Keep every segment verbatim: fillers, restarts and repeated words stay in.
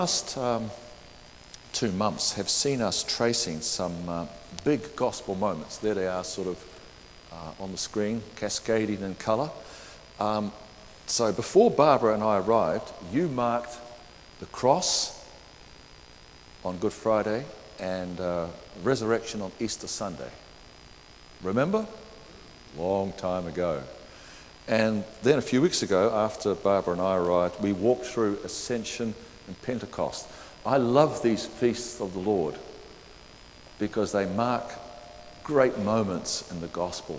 last um, two months have seen us tracing some uh, big gospel moments. There they are, sort of uh, on the screen, cascading in colour. Um, so before Barbara and I arrived, you marked the cross on Good Friday and uh, resurrection on Easter Sunday. Remember? Long time ago. And then a few weeks ago, after Barbara and I arrived, we walked through Ascension and Pentecost. I love these feasts of the Lord because they mark great moments in the gospel.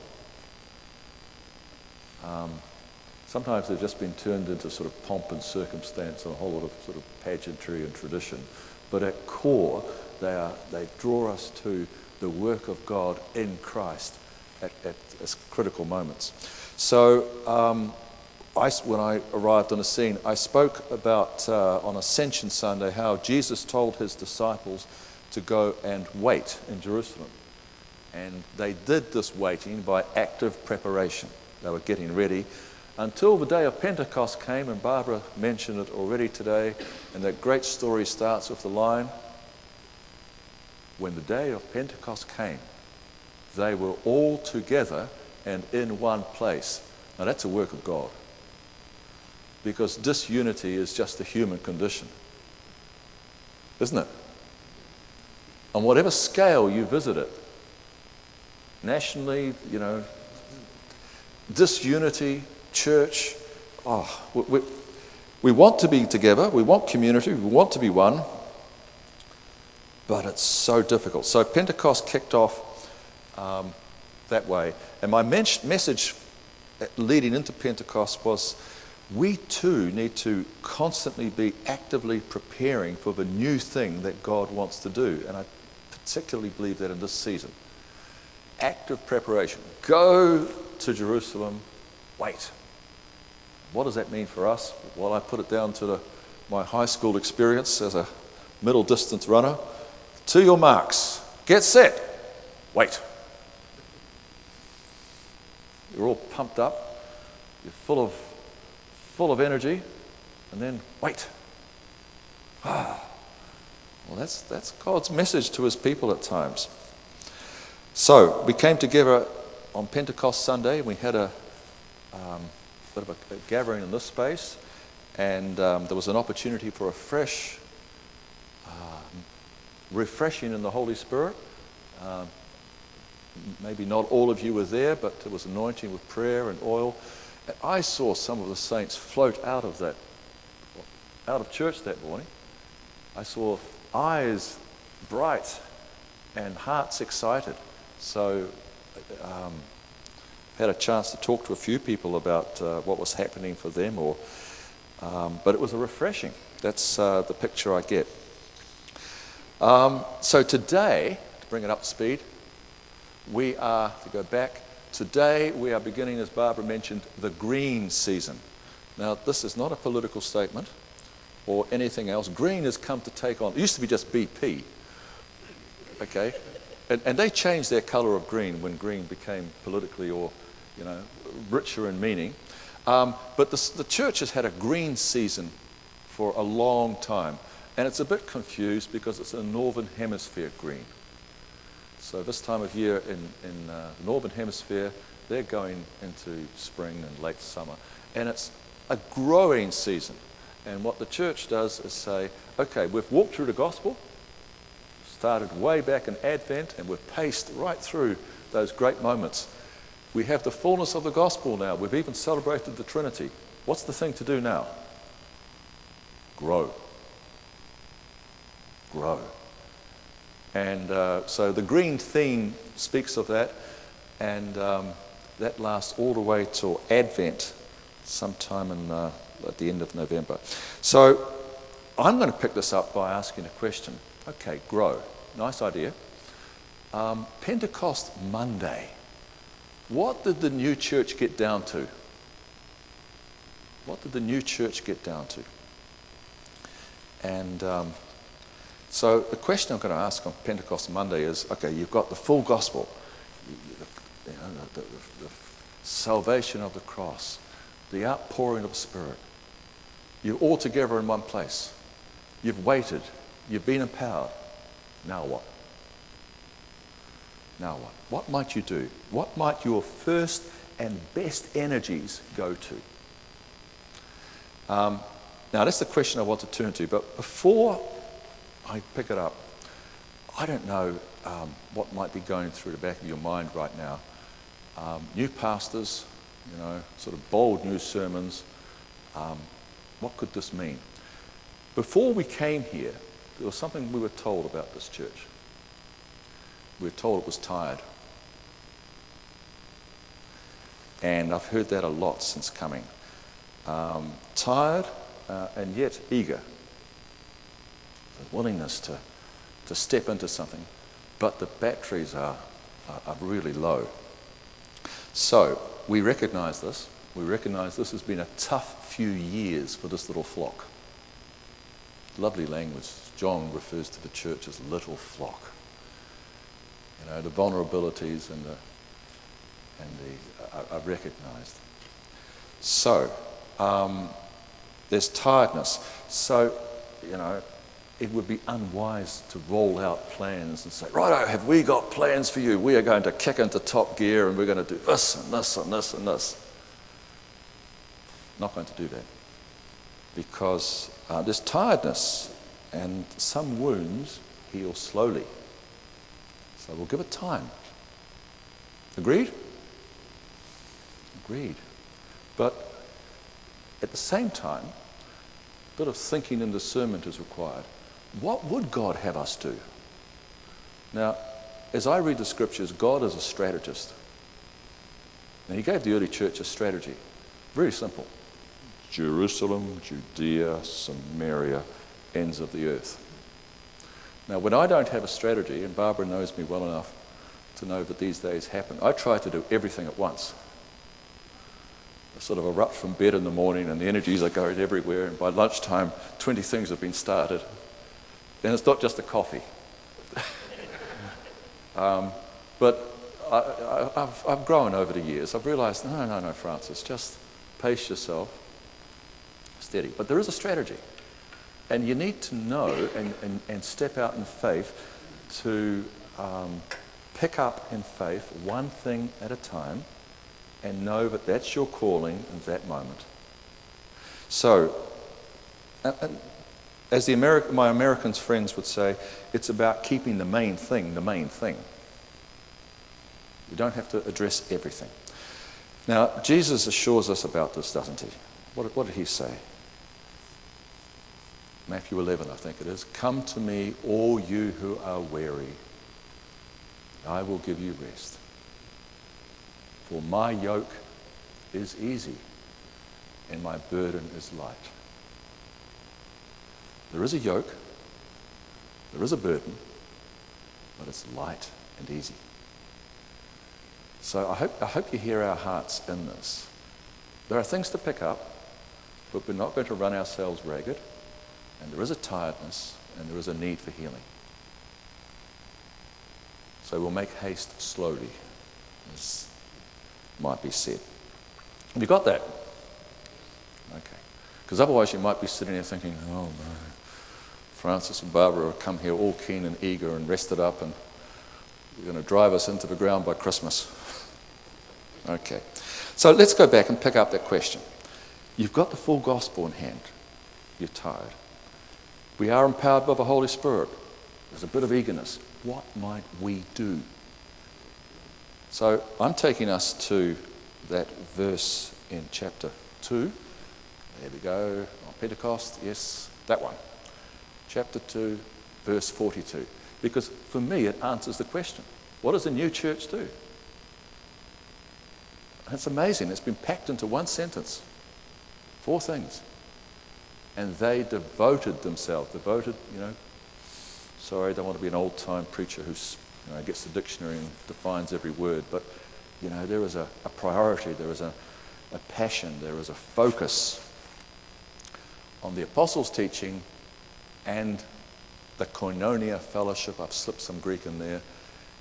Um, sometimes they've just been turned into sort of pomp and circumstance and a whole lot of sort of pageantry and tradition. But at core, they are they draw us to the work of God in Christ at, at, at critical moments. So um, I, when I arrived on the scene, I spoke about uh, on Ascension Sunday how Jesus told his disciples to go and wait in Jerusalem. And they did this waiting by active preparation. They were getting ready until the day of Pentecost came, and Barbara mentioned it already today, and that great story starts with the line, when the day of Pentecost came, they were all together and in one place. Now that's a work of God, because disunity is just the human condition, isn't it? On whatever scale you visit it, nationally, you know, disunity, church, oh, we, we, we want to be together, we want community, we want to be one, but it's so difficult. So Pentecost kicked off um, that way. And my men- message leading into Pentecost was, we too need to constantly be actively preparing for the new thing that God wants to do. And I particularly believe that in this season. Active preparation. Go to Jerusalem, wait. What does that mean for us? Well, I put it down to the, my high school experience as a middle distance runner. To your marks, get set, wait. You're all pumped up, you're full of full of energy, and then wait. Ah. Well, that's that's God's message to his people at times. So we came together on Pentecost Sunday. We had a um, bit of a, a gathering in this space, and um, there was an opportunity for a fresh uh, refreshing in the Holy Spirit. Uh, maybe not all of you were there, but there was anointing with prayer and oil. And I saw some of the saints float out of that, out of church that morning. I saw eyes bright and hearts excited. So um, had a chance to talk to a few people about uh, what was happening for them, or um, but it was a refreshing. That's uh, the picture I get. Um, so today, to bring it up to speed, we are, to go back, today we are beginning, as Barbara mentioned, the green season. Now, this is not a political statement or anything else. Green has come to take on, it used to be just B P, okay? And, and they changed their colour of green when green became politically, or, you know, richer in meaning. Um, but the, the church has had a green season for a long time. And it's a bit confused because it's a northern hemisphere green. So this time of year in, in uh, the northern hemisphere, they're going into spring and late summer. And it's a growing season. And what the church does is say, okay, we've walked through the gospel, started way back in Advent, and we've paced right through those great moments. We have the fullness of the gospel now. We've even celebrated the Trinity. What's the thing to do now? Grow. Grow. And uh, so the green theme speaks of that, and um, that lasts all the way till Advent, sometime in, uh, at the end of November. So I'm going to pick this up by asking a question. Okay, grow. Nice idea. Um, Pentecost Monday. What did the new church get down to? What did the new church get down to? And um, so the question I'm going to ask on Pentecost Monday is, okay, you've got the full gospel, you know, the, the, the salvation of the cross, the outpouring of the Spirit. You're all together in one place. You've waited. You've been empowered. Now what? Now what? What might you do? What might your first and best energies go to? Um, now, that's the question I want to turn to. But before I pick it up, I don't know um, what might be going through the back of your mind right now. Um, new pastors, you know, sort of bold new sermons. Um, what could this mean? Before we came here, there was something we were told about this church. We were told it was tired. And I've heard that a lot since coming. Um, tired uh, and yet eager. The willingness to, to step into something. But the batteries are, are, are really low. So we recognise this. We recognise this has been a tough few years for this little flock. Lovely language. John refers to the church as little flock. You know, the vulnerabilities and the and the are, are recognised. So um, there's tiredness. So you know, it would be unwise to roll out plans and say, righto, have we got plans for you? We are going to kick into top gear and we're going to do this and this and this and this. Not going to do that. Because uh, there's tiredness and some wounds heal slowly. So we'll give it time. Agreed? Agreed. But at the same time, a bit of thinking and discernment is required. What would God have us do? Now, as I read the scriptures, God is a strategist. Now, he gave the early church a strategy. Very simple. Jerusalem, Judea, Samaria, ends of the earth. Now, when I don't have a strategy, and Barbara knows me well enough to know that these days happen, I try to do everything at once. I sort of erupt from bed in the morning and the energies are going everywhere, and by lunchtime, twenty things have been started. And it's not just the coffee. um, but I, I, I've, I've grown over the years. I've realised, no, no, no, Francis, just pace yourself, steady. But there is a strategy. And you need to know and, and, and step out in faith to um, pick up in faith one thing at a time and know that that's your calling in that moment. So, and, and as the Ameri- my American friends would say, it's about keeping the main thing the main thing. You don't have to address everything. Now, Jesus assures us about this, doesn't he? What, what did he say? Matthew eleven, I think it is. Come to me, all you who are weary. I will give you rest. For my yoke is easy and my burden is light. There is a yoke, there is a burden, but it's light and easy. So I hope, I hope you hear our hearts in this. There are things to pick up, but we're not going to run ourselves ragged. And there is a tiredness, and there is a need for healing. So we'll make haste slowly, as might be said. Have you got that? Okay. Because otherwise you might be sitting there thinking, oh no, Francis and Barbara have come here all keen and eager and rested up, and you're going to drive us into the ground by Christmas. Okay. So let's go back and pick up that question. You've got the full gospel in hand. You're tired. We are empowered by the Holy Spirit. There's a bit of eagerness. What might we do? So I'm taking us to that verse in chapter two. There we go. On Pentecost, yes, that one. Chapter two, verse forty-two. Because for me it answers the question. What does a new church do? It's amazing. It's been packed into one sentence. Four things. And they devoted themselves. Devoted, you know, sorry, I don't want to be an old-time preacher who you know, gets the dictionary and defines every word, but, you know, there is a, a priority, there is a, a passion, there is a focus on the apostles' teaching and the koinonia fellowship, I've slipped some Greek in there,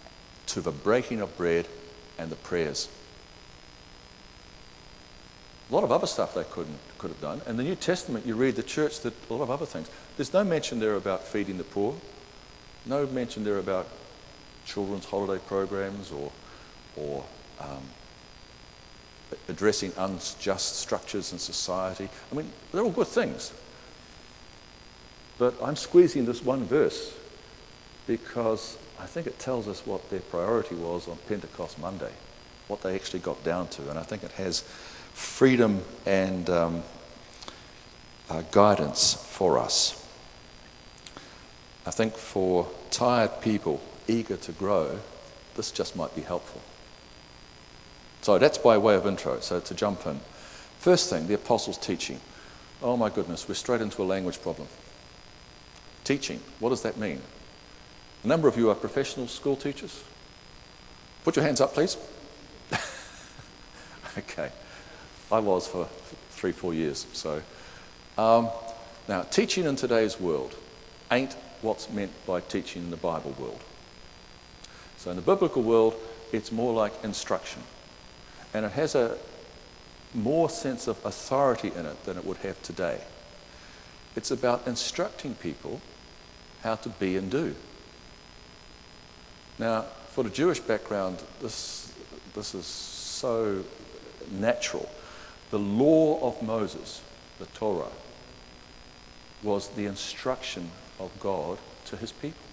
to the breaking of bread and the prayers. A lot of other stuff they couldn't, could have done. And the New Testament, you read the church did a lot of other things. There's no mention there about feeding the poor. No mention there about children's holiday programs or, or um, addressing unjust structures in society. I mean, they're all good things. But I'm squeezing this one verse because I think it tells us what their priority was on Pentecost Monday, what they actually got down to. And I think it has freedom and um, uh, guidance for us. I think for tired people eager to grow, this just might be helpful. So that's by way of intro, so to jump in. First thing, the apostles' teaching. Oh my goodness, we're straight into a language problem. Teaching, what does that mean? A number of you are professional school teachers. Put your hands up, please. Okay. I was for three, four years. So, um, now, teaching in today's world ain't what's meant by teaching in the Bible world. So in the biblical world, it's more like instruction. And it has a more sense of authority in it than it would have today. It's about instructing people how to be and do. Now, for the Jewish background, this, this is so natural. The law of Moses, the Torah, was the instruction of God to his people.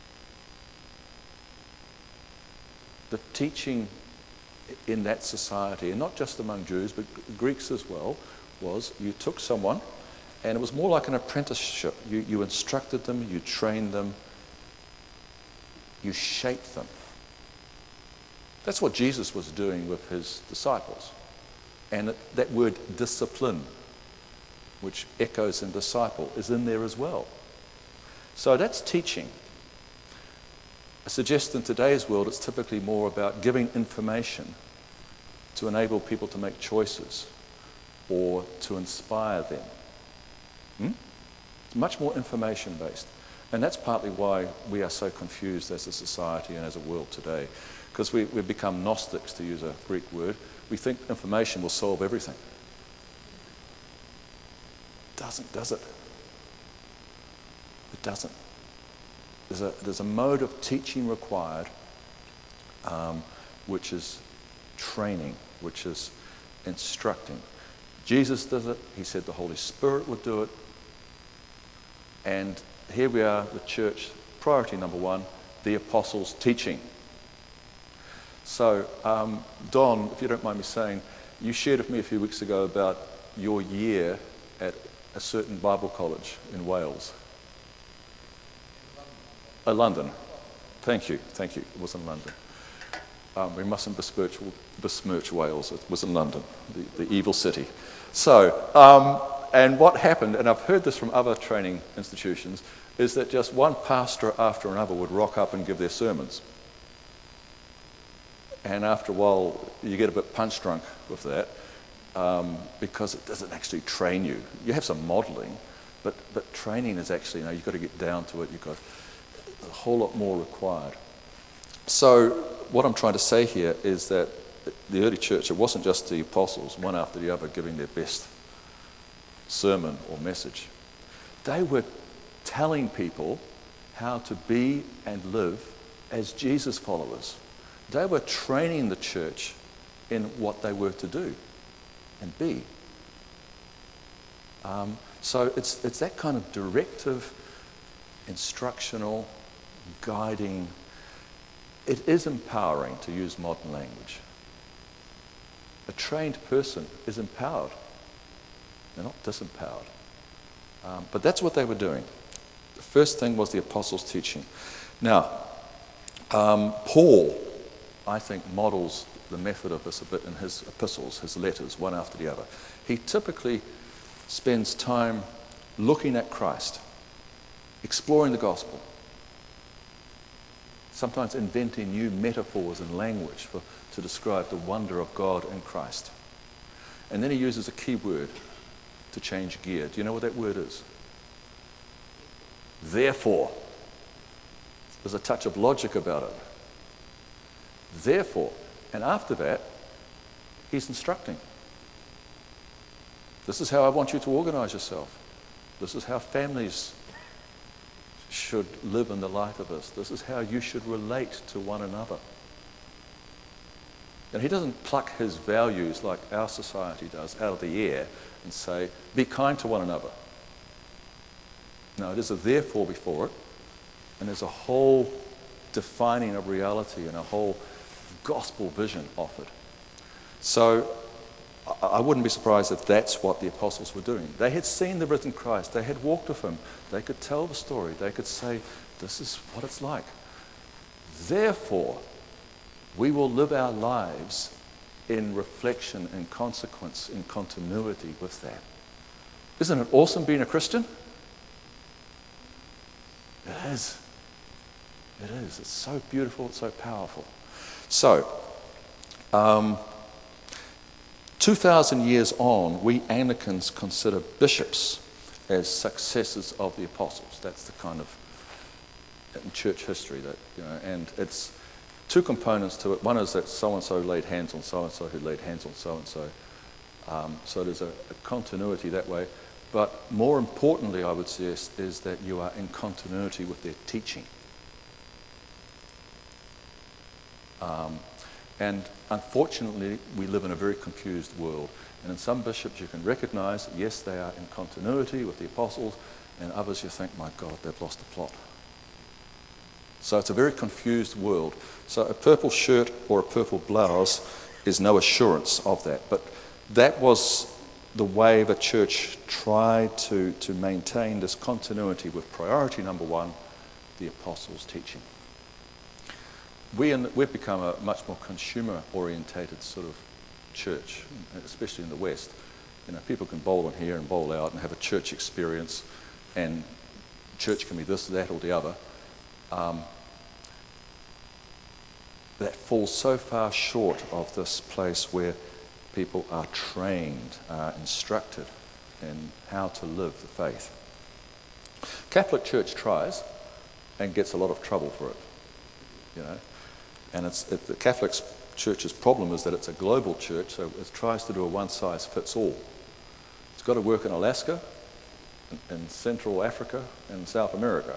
The teaching in that society, and not just among Jews, but Greeks as well, was you took someone, and it was more like an apprenticeship. You, you instructed them, you trained them, you shaped them. That's what Jesus was doing with his disciples. And it, that word discipline, which echoes in disciple, is in there as well. So that's teaching. I suggest in today's world it's typically more about giving information to enable people to make choices or to inspire them. Hmm? It's much more information based. And that's partly why we are so confused as a society and as a world today. Because we, we've become Gnostics, to use a Greek word. We think information will solve everything. It doesn't, does it? It doesn't. There's a, there's a mode of teaching required, um, which is training, which is instructing. Jesus does it. He said the Holy Spirit would do it. And here we are, the church, priority number one, the apostles' teaching. So, um, Don, if you don't mind me saying, you shared with me a few weeks ago about your year at a certain Bible college in Wales. Uh, London. Thank you, thank you. It was in London. Um, we mustn't besmirch, besmirch Wales. It was in London, the, the evil city. So, um, and what happened, and I've heard this from other training institutions, is that just one pastor after another would rock up and give their sermons. And after a while, you get a bit punch drunk with that um, because it doesn't actually train you. You have some modelling, but, but training is actually, you know, you've got to get down to it. You've got a whole lot more required. So what I'm trying to say here is that the early church, it wasn't just the apostles, one after the other, giving their best sermon or message. They were telling people how to be and live as Jesus followers. They were training the church in what they were to do and be. Um, so it's, it's that kind of directive, instructional, guiding. It is empowering, to use modern language. A trained person is empowered. They're not disempowered. Um, but that's what they were doing. The first thing was the apostles' teaching. Now, um, Paul, I think, models the method of this a bit in his epistles, his letters, one after the other. He typically spends time looking at Christ, exploring the gospel, sometimes inventing new metaphors and language for, to describe the wonder of God in Christ. And then he uses a key word to change gear. Do you know what that word is? Therefore. There's a touch of logic about it. Therefore. And after that, he's instructing. This is how I want you to organize yourself. This is how families should live in the light of this. This is how you should relate to one another. And he doesn't pluck his values like our society does out of the air and say, be kind to one another. No, there's a therefore before it, and there's a whole defining of reality and a whole gospel vision offered. So I wouldn't be surprised if that's what the apostles were doing. They had seen the risen Christ. They had walked with him. They could tell the story. They could say, this is what it's like. Therefore, we will live our lives in reflection and consequence, in continuity with that. Isn't it awesome being a Christian? It is. It is. It's so beautiful. It's so powerful. So, um, two thousand years on, we Anglicans consider bishops as successors of the apostles. That's the kind of in church history that, you know, and it's two components to it. One is that so-and-so laid hands on so-and-so who laid hands on so-and-so. Um, so there's a, a continuity that way. But more importantly, I would suggest, is that you are in continuity with their teaching. Um, and unfortunately, we live in a very confused world. And in some bishops you can recognize, yes, they are in continuity with the apostles, and others you think, my God, they've lost the plot. So it's a very confused world. So a purple shirt or a purple blouse is no assurance of that. But that was the way the church tried to, to maintain this continuity with priority number one, the apostles' teaching. We in, we've become a much more consumer-orientated sort of church, especially in the West. You know, people can bowl in here and bowl out and have a church experience, and church can be this, that, or the other. Um, that falls so far short of this place where people are trained, are instructed in how to live the faith. Catholic Church tries and gets a lot of trouble for it, you know. And it's it, the Catholic Church's problem is that it's a global church, so it tries to do a one-size-fits-all. It's got to work in Alaska, in, in Central Africa, and South America.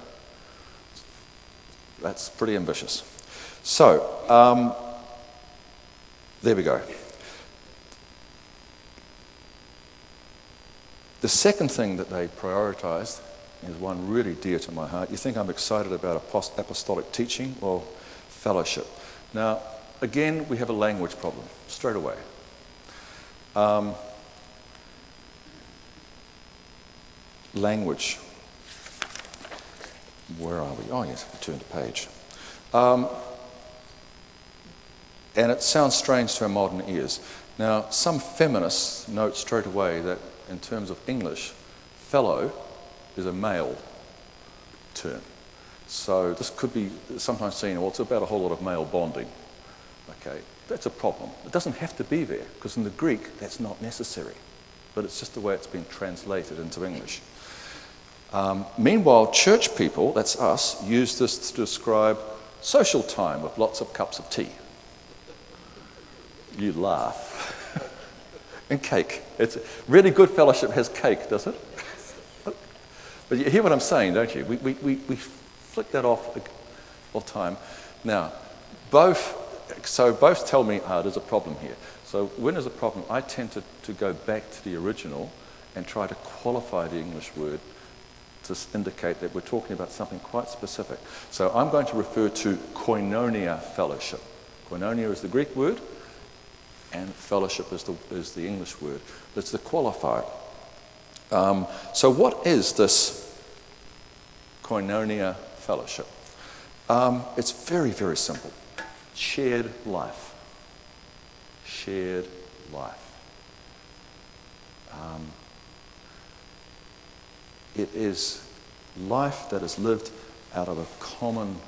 That's pretty ambitious. So, um, there we go. The second thing that they prioritized is one really dear to my heart. You think I'm excited about apostolic teaching? Well, fellowship. Now, again, we have a language problem straight away. Um, language. Where are we? Oh, yes, if we turn the page. Um, and it sounds strange to our modern ears. Now, some feminists note straight away that in terms of English, fellow is a male term. So this could be sometimes seen, well, it's about a whole lot of male bonding. Okay, that's a problem. It doesn't have to be there, because in the Greek, that's not necessary. But it's just the way it's been translated into English. Um, meanwhile, church people, that's us, use this to describe social time with lots of cups of tea. You laugh. And cake. It's really good fellowship has cake, does it? But you hear what I'm saying, don't you? We, we, we, we flick that off all the time. Now, both, so both tell me, ah, there's a problem here. So when there's a problem, I tend to, to go back to the original and try to qualify the English word to indicate that we're talking about something quite specific. So I'm going to refer to koinonia fellowship. Koinonia is the Greek word, and fellowship is the, is the English word. It's the qualifier. Um, so what is this koinonia fellowship? Um, it's very, very simple. Shared life. Shared life. Um, it is life that is lived out of a common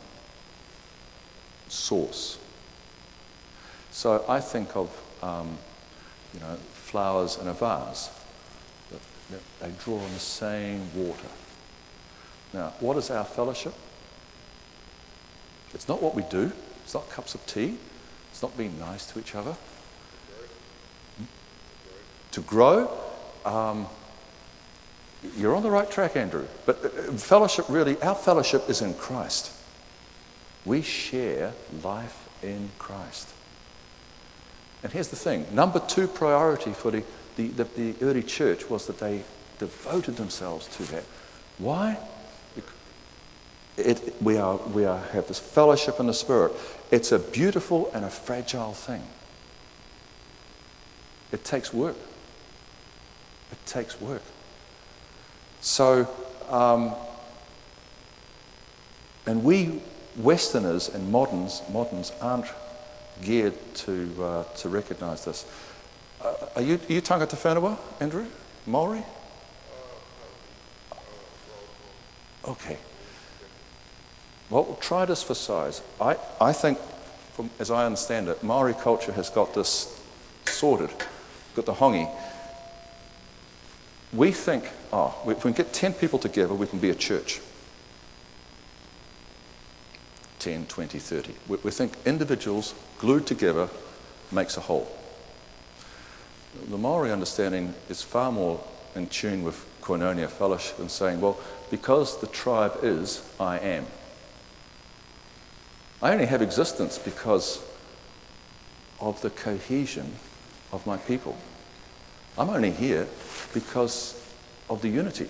source. So I think of, um, you know, flowers in a vase. They draw on the same water. Now, what is our fellowship? It's not what we do. It's not cups of tea. It's not being nice to each other. To grow, um, you're on the right track, Andrew. But uh, fellowship really, our fellowship is in Christ. We share life in Christ. And here's the thing. Number two priority for the, the, the, the early church was that they devoted themselves to that. Why? It, we are, we are, have this fellowship in the Spirit. It's a beautiful and a fragile thing. It takes work. It takes work. So, um, and we Westerners and moderns, moderns aren't geared to uh, to recognise this. Uh, are you are you tangata whenua, Andrew? Maori? Okay. Well, try this for size. I, I think, from, as I understand it, Maori culture has got this sorted, got the hongi. We think, oh, if we can get ten people together, we can be a church. ten, twenty, thirty. We, we think individuals glued together makes a whole. The Maori understanding is far more in tune with koinonia fellowship and saying, well, because the tribe is, I am. I only have existence because of the cohesion of my people. I'm only here because of the unity.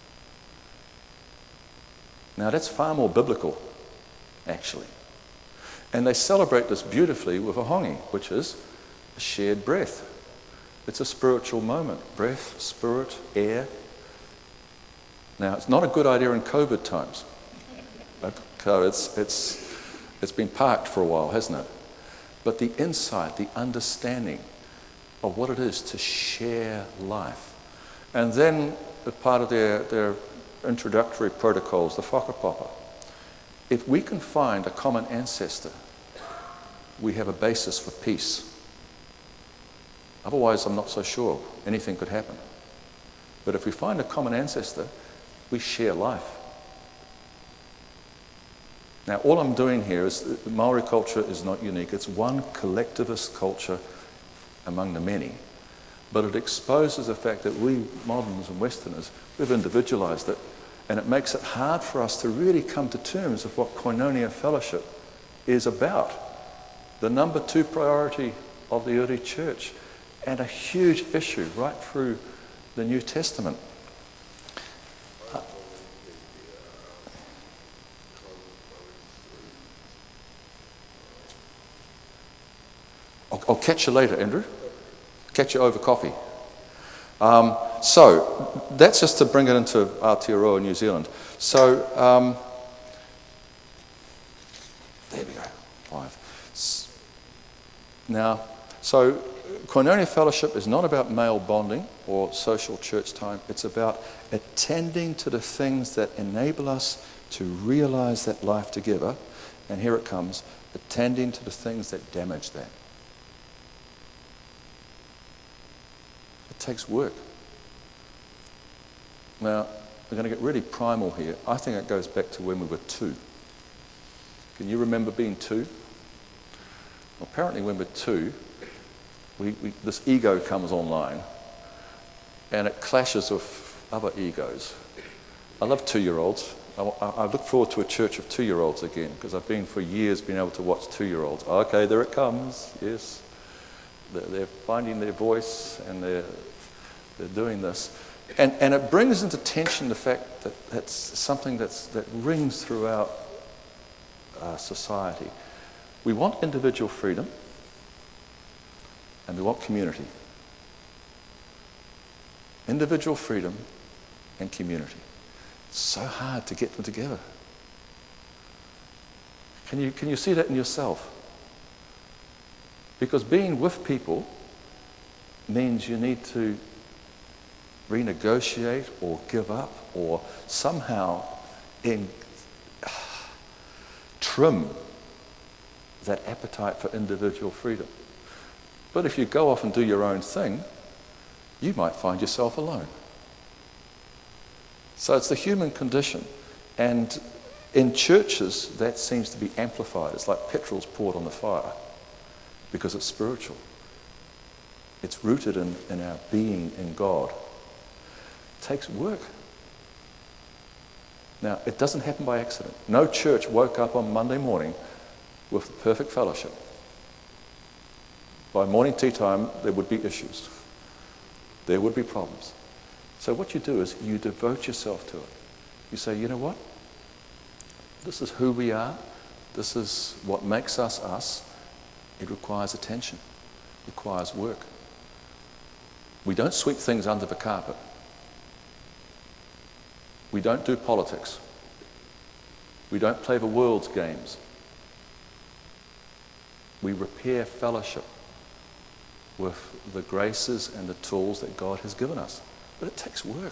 Now that's far more biblical, actually. And they celebrate this beautifully with a hongi, which is a shared breath. It's a spiritual moment. Breath, spirit, air. Now it's not a good idea in COVID times. It's, it's, it's been parked for a while, hasn't it? But the insight, the understanding of what it is to share life. And then, as part of their, their introductory protocols, the whakapapa, if we can find a common ancestor, we have a basis for peace. Otherwise, I'm not so sure anything could happen. But if we find a common ancestor, we share life. Now, all I'm doing here is, the Maori culture is not unique. It's one collectivist culture among the many. But it exposes the fact that we moderns and Westerners, we've individualized it, and it makes it hard for us to really come to terms with what koinonia fellowship is about. The number two priority of the early church, and a huge issue right through the New Testament. Uh, I'll, I'll catch you later, Andrew. Catch you over coffee. Um, so, that's just to bring it into Aotearoa, New Zealand. So, um, there we go, five. Now, so koinonia fellowship is not about male bonding or social church time. It's about attending to the things that enable us to realize that life together. And here it comes, attending to the things that damage that. It takes work. Now, we're going to get really primal here. I think it goes back to when we were two. Can you remember being two? Well, apparently when we're two, we, we, this ego comes online and it clashes with other egos. I love two-year-olds. I, I look forward to a church of two-year-olds again, because I've been for years been able to watch two-year-olds. Okay, there it comes, yes. They're, they're finding their voice and they're, they're doing this. And, and it brings into tension the fact that that's something that's, that rings throughout uh, society. We want individual freedom and we want community. Individual freedom and community. It's so hard to get them together. Can you, can you see that in yourself? Because being with people means you need to renegotiate or give up or somehow in, uh, trim that appetite for individual freedom. But if you go off and do your own thing, you might find yourself alone. So it's the human condition. And in churches, that seems to be amplified. It's like petrol's poured on the fire because it's spiritual. It's rooted in, in our being in God. It takes work. Now, it doesn't happen by accident. No church woke up on Monday morning with the perfect fellowship. By morning tea time, there would be issues. There would be problems. So what you do is you devote yourself to it. You say, you know what? This is who we are. This is what makes us us. It requires attention. It requires work. We don't sweep things under the carpet. We don't do politics. We don't play the world's games. We repair fellowship with the graces and the tools that God has given us. But it takes work.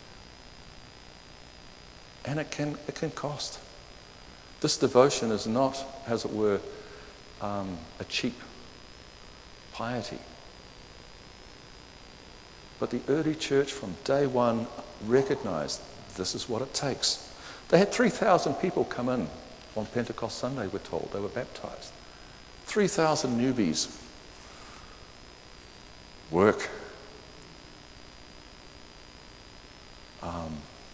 And it can, it can cost. This devotion is not, as it were, um, a cheap piety. But the early church from day one recognized this is what it takes. They had three thousand people come in on Pentecost Sunday, we're told. They were baptized. three thousand newbies. Work. Um,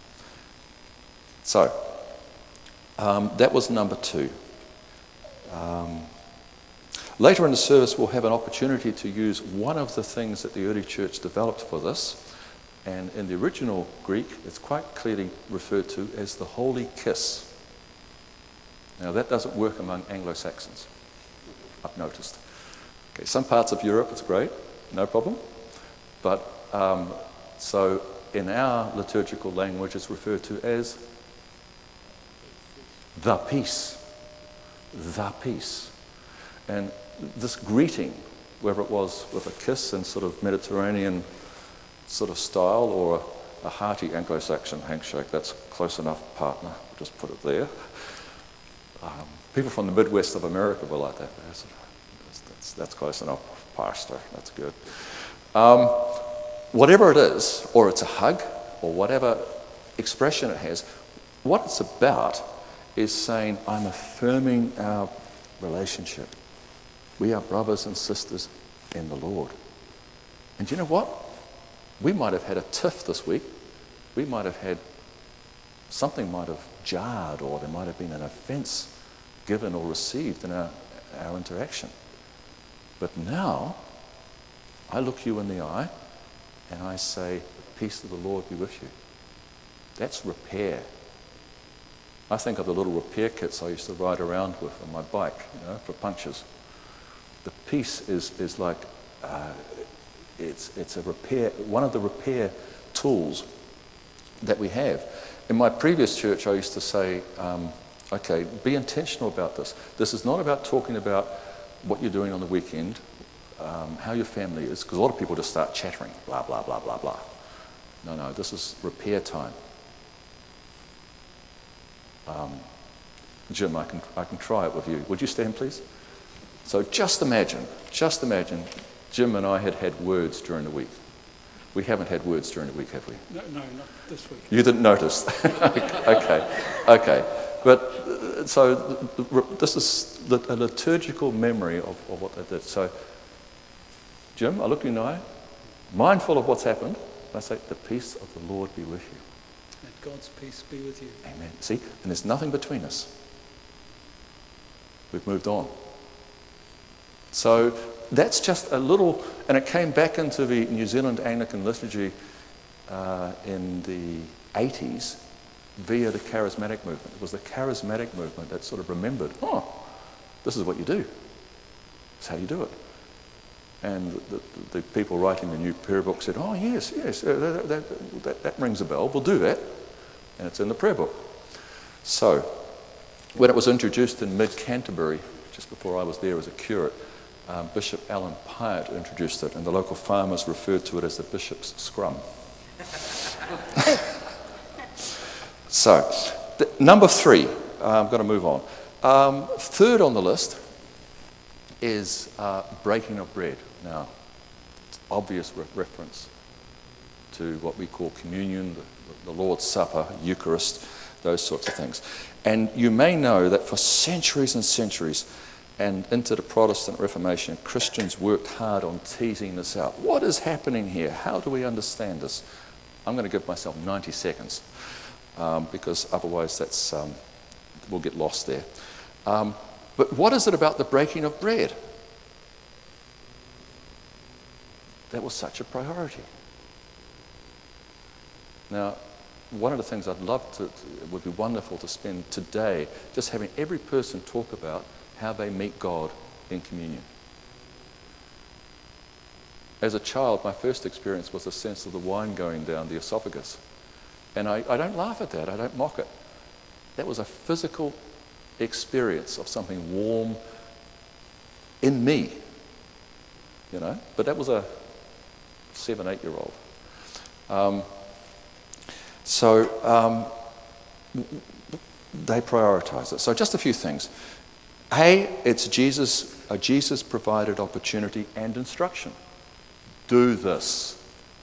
so, um, that was number two. Um, later in the service, we'll have an opportunity to use one of the things that the early church developed for this. And in the original Greek, it's quite clearly referred to as the holy kiss. Now, that doesn't work among Anglo-Saxons, I've noticed. Okay, some parts of Europe, it's great, no problem. But, um, so in our liturgical language, it's referred to as the peace. The peace. And this greeting, whether it was with a kiss in sort of Mediterranean sort of style or a, a hearty Anglo-Saxon handshake, that's close enough, partner. I'll just put it there. Um, people from the Midwest of America were like that. That's, that's, that's close enough, pastor. That's good. Um, whatever it is, or it's a hug, or whatever expression it has, what it's about is saying, I'm affirming our relationship. We are brothers and sisters in the Lord. And you know what? We might have had a tiff this week. We might have had, something might have jarred, or there might have been an offense given or received in our, our interaction. But now, I look you in the eye and I say, the peace of the Lord be with you. That's repair. I think of the little repair kits I used to ride around with on my bike, you know, for punctures. The peace is, is like, uh, it's, it's a repair, one of the repair tools that we have. In my previous church, I used to say, um, okay, be intentional about this. This is not about talking about what you're doing on the weekend, um, how your family is, because a lot of people just start chattering, blah, blah, blah, blah, blah. No, no, this is repair time. Um, Jim, I can, I can try it with you. Would you stand, please? So just imagine, just imagine Jim and I had had words during the week. We haven't had words during the week, have we? No, no, not this week. You didn't notice? Okay, okay. But, uh, so th- th- this is the, a liturgical memory of, of what they did. So, Jim, I look you in the eye, mindful of what's happened, I say, the peace of the Lord be with you. Let God's peace be with you. Amen. See, and there's nothing between us. We've moved on. So that's just a little, and it came back into the New Zealand Anglican liturgy uh, in the eighties via the charismatic movement. It was the charismatic movement that sort of remembered, oh, this is what you do. It's how you do it. And the, the, the people writing the new prayer book said, oh, yes, yes, uh, that, that, that, that rings a bell. We'll do that. And it's in the prayer book. So when it was introduced in mid-Canterbury, just before I was there as a curate, um, Bishop Alan Pyatt introduced it, and the local farmers referred to it as the Bishop's Scrum. So, the, number three, uh, I'm going to move on. Um, third on the list is uh, breaking of bread. Now, it's obvious re- reference to what we call communion, the, the Lord's Supper, Eucharist, those sorts of things. And you may know that for centuries and centuries, and into the Protestant Reformation, Christians worked hard on teasing this out. What is happening here? How do we understand this? I'm going to give myself ninety seconds um, because otherwise that's um, we'll get lost there. Um, but what is it about the breaking of bread? That was such a priority. Now, one of the things I'd love to, it would be wonderful to spend today just having every person talk about how they meet God in communion. As a child, my first experience was the sense of the wine going down the esophagus. And I, I don't laugh at that, I don't mock it. That was a physical experience of something warm in me, you know. But that was a seven, eight-year-old. Um, so um, they prioritize it. So just a few things. A, it's Jesus, a Jesus-provided opportunity and instruction. Do this,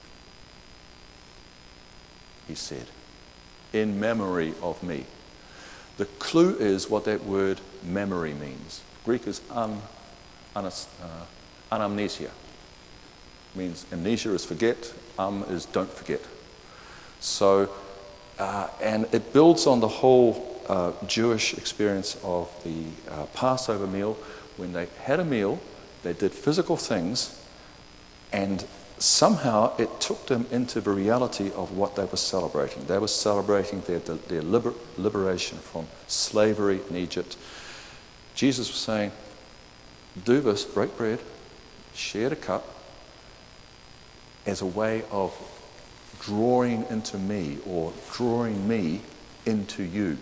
he said, in memory of me. The clue is what that word memory means. Greek is un, un, uh, anamnesia. Means amnesia is forget, um is don't forget. So, uh, and it builds on the whole uh, Jewish experience of the uh, Passover meal. When they had a meal, they did physical things, and somehow it took them into the reality of what they were celebrating. They were celebrating their, their liber, liberation from slavery in Egypt. Jesus was saying, do this, break bread, share the cup, as a way of drawing into me, or drawing me into you.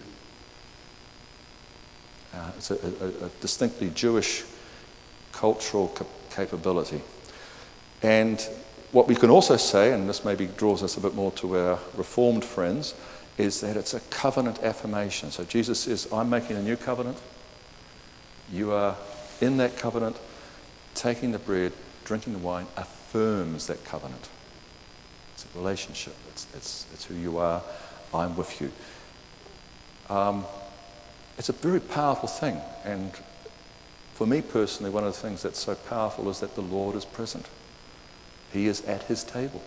Uh, it's a, a, a distinctly Jewish cultural cap- capability. And what we can also say, and this maybe draws us a bit more to our Reformed friends, is that it's a covenant affirmation. So Jesus says, I'm making a new covenant. You are in that covenant, taking the bread, drinking the wine, affirms that covenant. It's a relationship. It's, it's, it's who you are. I'm with you. Um, it's a very powerful thing. And for me personally, one of the things that's so powerful is that the Lord is present. He is at his table.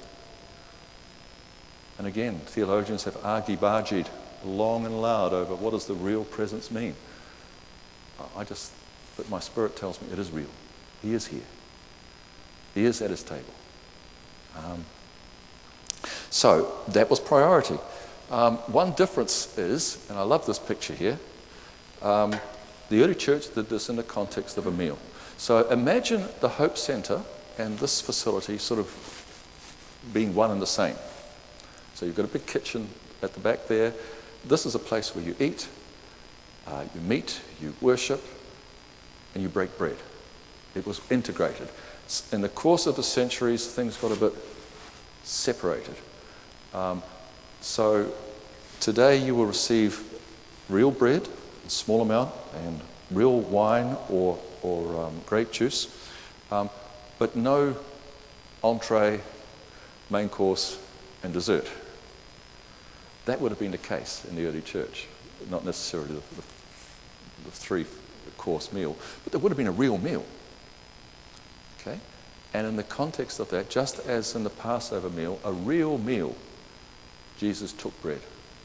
And again, theologians have argy-bargied long and loud over what does the real presence mean. I just, but my spirit tells me it is real. He is here. He is at his table. Um, so that was priority. Um, one difference is, and I love this picture here, um, the early church did this in the context of a meal. So imagine the Hope Centre and this facility sort of being one and the same. So you've got a big kitchen at the back there. This is a place where you eat, uh, you meet, you worship, and you break bread. It was integrated. In the course of the centuries, things got a bit separated. Um, so today you will receive real bread, a small amount, and real wine or, or um, grape juice, um, but no entree, main course, and dessert. That would have been the case in the early church, not necessarily the, the, the three-course meal, but there would have been a real meal. Okay? And in the context of that, just as in the Passover meal, a real meal, Jesus took bread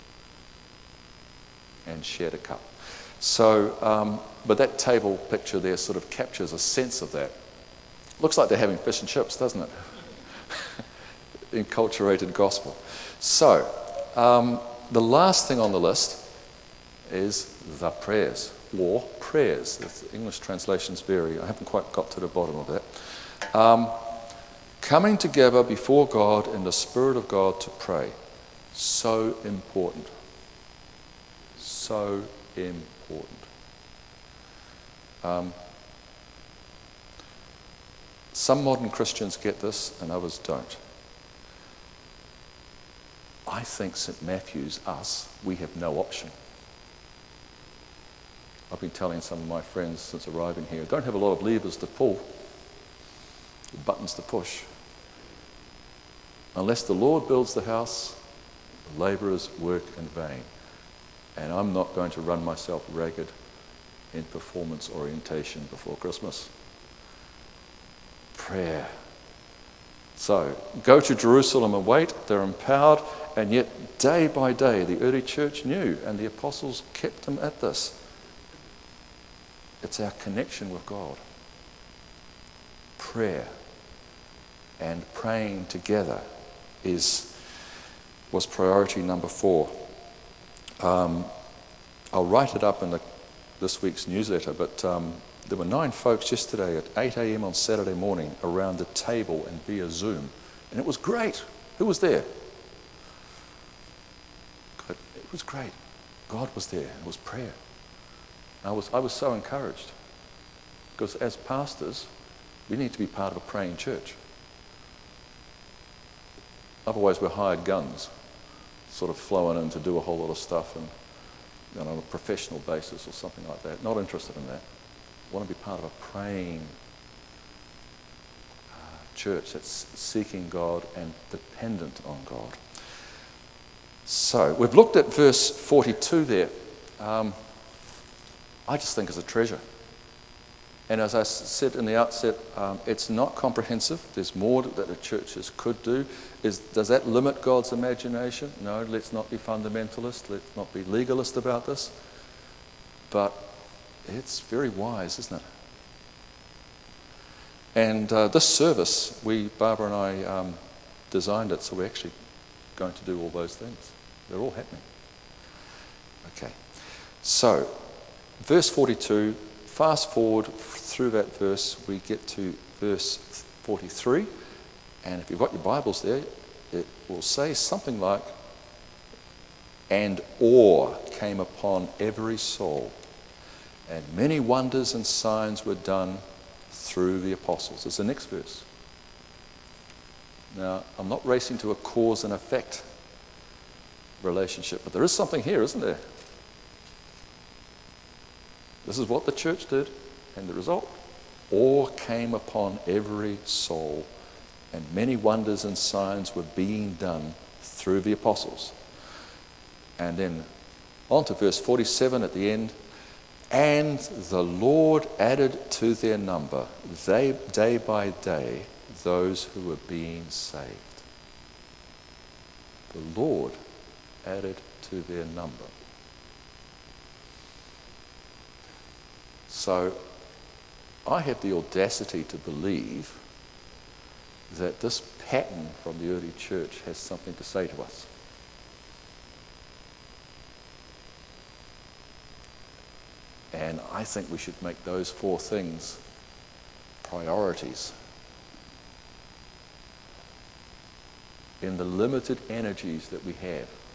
and shared a cup. So, um, but that table picture there sort of captures a sense of that. Looks like they're having fish and chips, doesn't it? Enculturated gospel. So, um, the last thing on the list is the prayers, or prayers. The English translations vary. I haven't quite got to the bottom of that. Um, coming together before God in the Spirit of God to pray. So important. So important. Um, some modern Christians get this and others don't. I think Saint Matthew's, us, we have no option. I've been telling some of my friends since arriving here, don't have a lot of levers to pull, buttons to push. Unless the Lord builds the house, the labourers work in vain. And I'm not going to run myself ragged in performance orientation before Christmas. Prayer. So, go to Jerusalem and wait. They're empowered, and yet day by day the early church knew, and the apostles kept them at this. It's our connection with God. Prayer and praying together is was priority number four. Um, I'll write it up in the, this week's newsletter, but um, there were nine folks yesterday at eight a.m. on Saturday morning around the table and via Zoom, and it was great. Who was there? God, it was great. God was there. It was prayer. I was, I was so encouraged, because as pastors, we need to be part of a praying church. Otherwise, we're hired guns, sort of flowing in to do a whole lot of stuff and, you know, on a professional basis or something like that. Not interested in that. I want to be part of a praying uh, church that's seeking God and dependent on God. So, we've looked at verse forty-two there. Um, I just think it's a treasure. And as I said in the outset, um, it's not comprehensive. There's more that the churches could do. Is, does that limit God's imagination? No, let's not be fundamentalist. Let's not be legalist about this. But it's very wise, isn't it? And uh, this service, we, Barbara and I, um, designed it, so we're actually going to do all those things. They're all happening. Okay. So, verse forty-two, fast forward through that verse, we get to verse forty-three, and if you've got your Bibles there, it will say something like, "And awe came upon every soul, and many wonders and signs were done through the apostles." It's the next verse. Now, I'm not racing to a cause and effect relationship, but there is something here, isn't there? This is what the church did, and the result, awe came upon every soul, and many wonders and signs were being done through the apostles. And then on to verse forty-seven at the end, "And the Lord added to their number, they, day by day, those who were being saved." The Lord added to their number. So I have the audacity to believe that this pattern from the early church has something to say to us. And I think we should make those four things priorities. In the limited energies that we have.